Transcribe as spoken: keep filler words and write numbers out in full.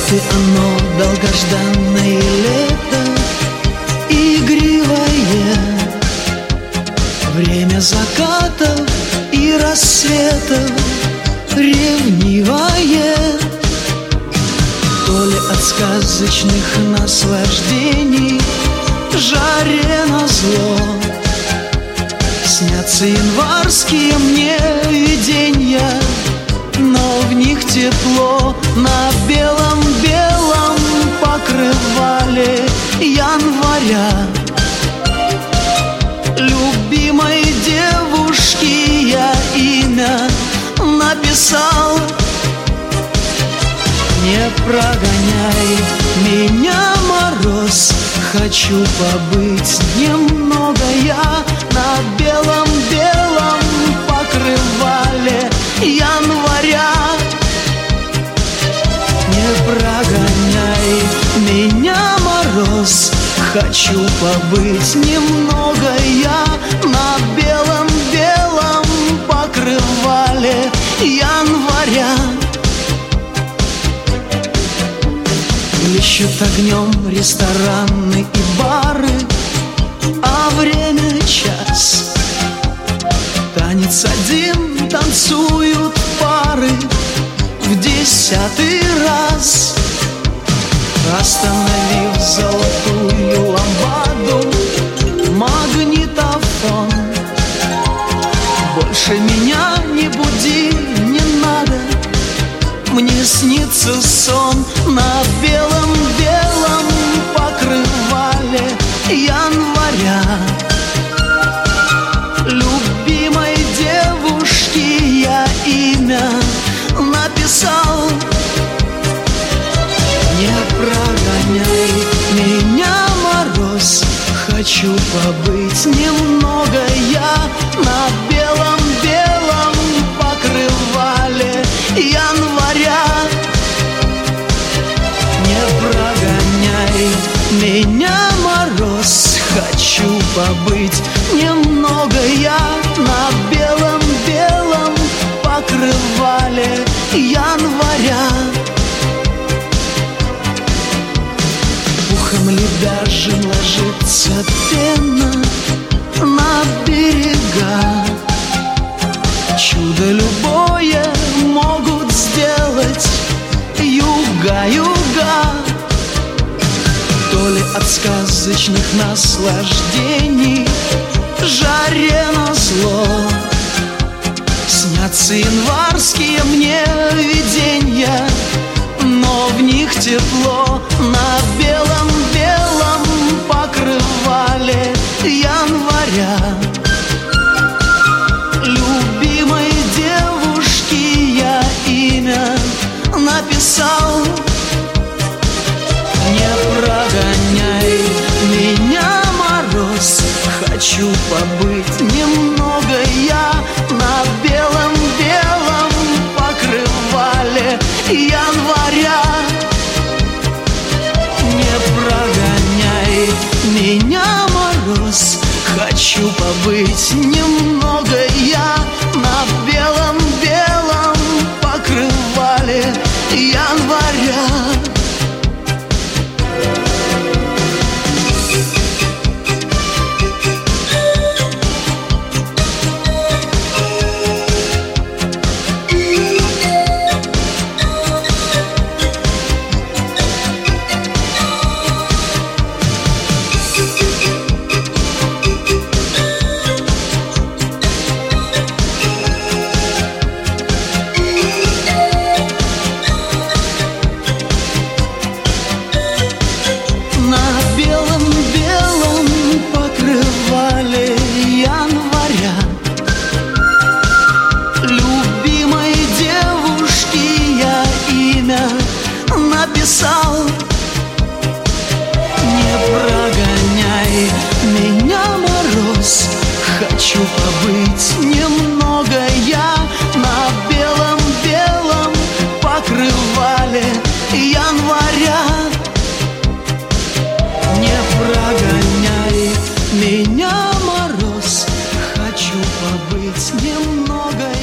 ты оно, долгожданное лето, игривое, время закатов и рассветов, ревнивое. То ли от сказочных наслаждений жаре назло снятся январские мне виденья, но в них тепло на белом-белом покрывале января. Любимой девушке я имя написал. Не прогоняй меня, мороз, хочу побыть немного я на белом-белом покрывале января. Не прогоняй меня, мороз, хочу побыть немного я на белом-белом покрывале января. Блещут огнем рестораны и бары, а время час. Танец один танцуют пары в десятый раз. Остановив золотую лампаду, магнитофон, больше меня не буди, не надо. Мне снится сон на белом-белом покрывале января. Любимой девушке я имя написал. Не прогоняй меня, мороз, хочу побыть немного я на белом-белом покрывале января. Не прогоняй меня, мороз, хочу побыть немного я на белом-белом покрывале января. Пухом ли даже ложится пена на берега? Чудо любое могут сделать юга-юга. То ли от сказочных наслаждений жаре назло снятся январские мне виденья, но в них тепло на белом-белом покрывале января. Любимой девушке я имя написал. Не прогоняй меня, мороз, хочу побыть немного я на белом-белом покрывале января. Не прогоняй меня, мороз, хочу побыть немного я на белом-белом покрывале января. Написал. Не прогоняй меня, мороз, хочу побыть немного я на белом-белом покрывале января. Не прогоняй меня, мороз, хочу побыть немного